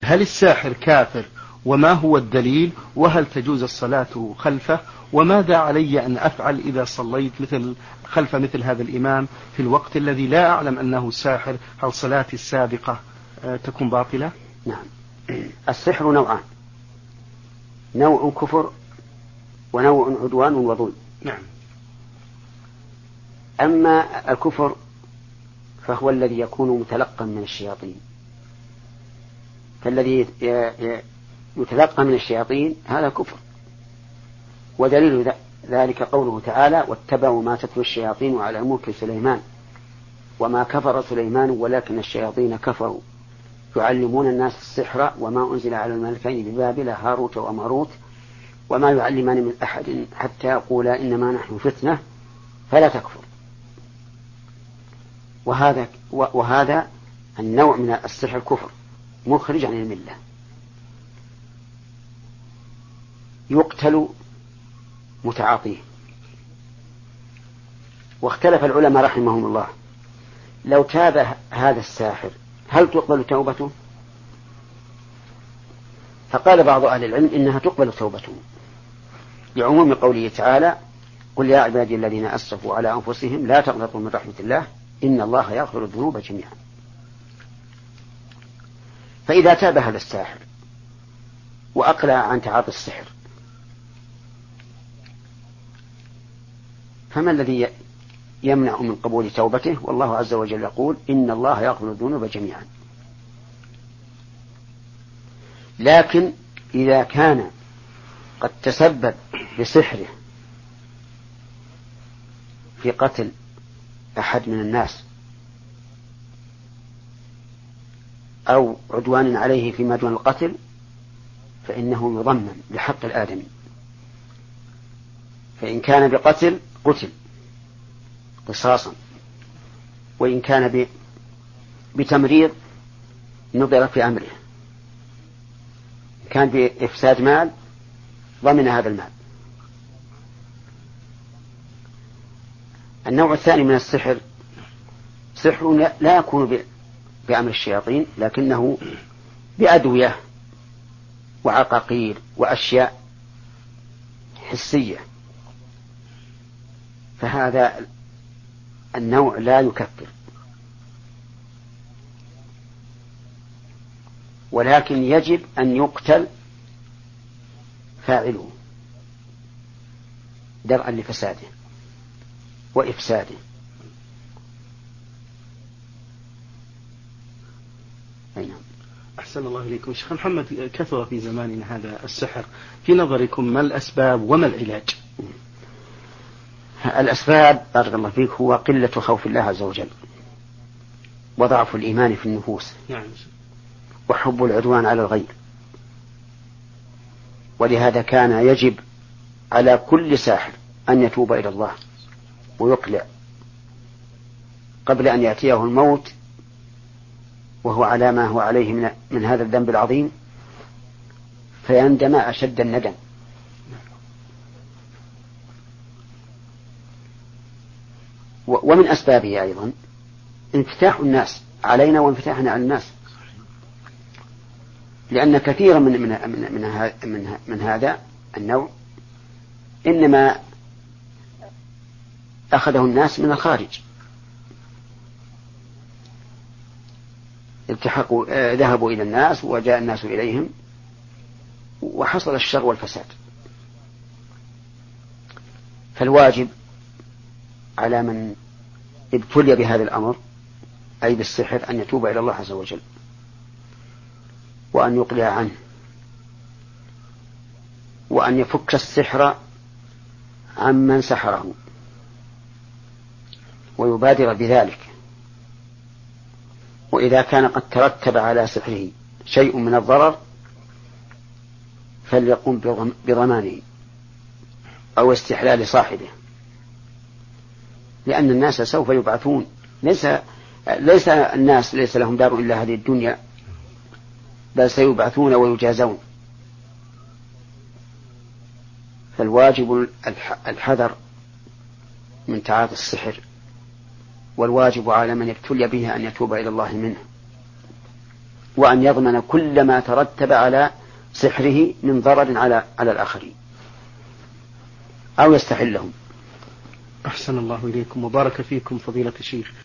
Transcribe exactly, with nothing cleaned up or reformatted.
هل الساحر كافر وما هو الدليل؟ وهل تجوز الصلاة خلفه؟ وماذا علي أن أفعل إذا صليت مثل خلف مثل هذا الإمام في الوقت الذي لا أعلم أنه ساحر؟ هل صلاتي السابقة تكون باطلة؟ نعم. السحر نوعان، نوع كفر ونوع عدوان وظلم. نعم. أما الكفر فهو الذي يكون متلقا من الشياطين، فالذي يتلقى من الشياطين هذا كفر، ودليل ذلك قوله تعالى: واتبعوا ما تتلو الشياطين على ملك سليمان وما كفر سليمان ولكن الشياطين كفروا يعلمون الناس السحر وما أنزل على الملكين ببابل هاروت وماروت وما يعلمان من أحد حتى يقولا إنما نحن فتنة فلا تكفر. وهذا, وهذا النوع من السحر كفر مخرج عن الملة، يقتل متعاطيه. واختلف العلماء رحمهم الله، لو تاب هذا الساحر هل تقبل توبته؟ فقال بعض أهل العلم إنها تقبل توبته لعموم قوله تعالى: قل يا عبادي الذين أسرفوا على أنفسهم لا تقنطوا من رحمة الله إن الله يغفر الذنوب جميعا. فإذا تاب هذا الساحر وأقلع عن تعاطي السحر فما الذي يمنع من قبول توبته؟ والله عز وجل يقول: إن الله يغفر الذنوب جميعا. لكن إذا كان قد تسبب بسحره في قتل أحد من الناس أو عدوان عليه فيما دون القتل فإنه يضمن بحق الآدمي، فإن كان بقتل قتل قصاصا، وإن كان بتمريض نظر في أمره، كان بإفساد مال ضمن هذا المال. النوع الثاني من السحر سحر لا يكون بأمر الشياطين لكنه بأدوية وعقاقير وأشياء حسية، فهذا النوع لا يكفر، ولكن يجب أن يقتل فاعله درءا لفساده وإفساده. أي نعم. أحسن الله إليكم شيخ محمد. كثر في زماننا هذا السحر، في نظركم ما الأسباب وما العلاج؟ الأسباب بارك الله فيك هو قلة خوف الله عز وجل وضعف الإيمان في النفوس، نعم، وحب العدوان على الغير. ولهذا كان يجب على كل ساحر أن يتوب إلى الله ويقلع قبل أن يأتيه الموت وهو على ما هو عليه من, من هذا الذنب العظيم، فيندم أشد الندم. ومن أسبابه أيضا انفتاح الناس علينا وانفتاحنا على الناس، لأن كثيرا من, من, من, من, من, من هذا النوع إنما أخذه الناس من الخارج، التحقوا ذهبوا إلى الناس وجاء الناس إليهم وحصل الشر والفساد. فالواجب على من ابتلي بهذا الأمر أي بالسحر أن يتوب إلى الله عز وجل وأن يقلع عنه وأن يفك السحر عمن سحره ويبادر بذلك. وإذا كان قد ترتب على سحره شيء من الضرر فليقوم بضمانه أو استحلال صاحبه، لأن الناس سوف يبعثون، ليس, ليس الناس ليس لهم دار إلا هذه الدنيا، بل سيبعثون ويجازون. فالواجب الحذر من تعاطي السحر، والواجب على من ابتلي به أن يتوب إلى الله منه. وأن يضمن كل ما ترتب على سحره من ضرر على على الآخرين أو يستحلهم. أحسن الله إليكم وبارك فيكم فضيلة الشيخ.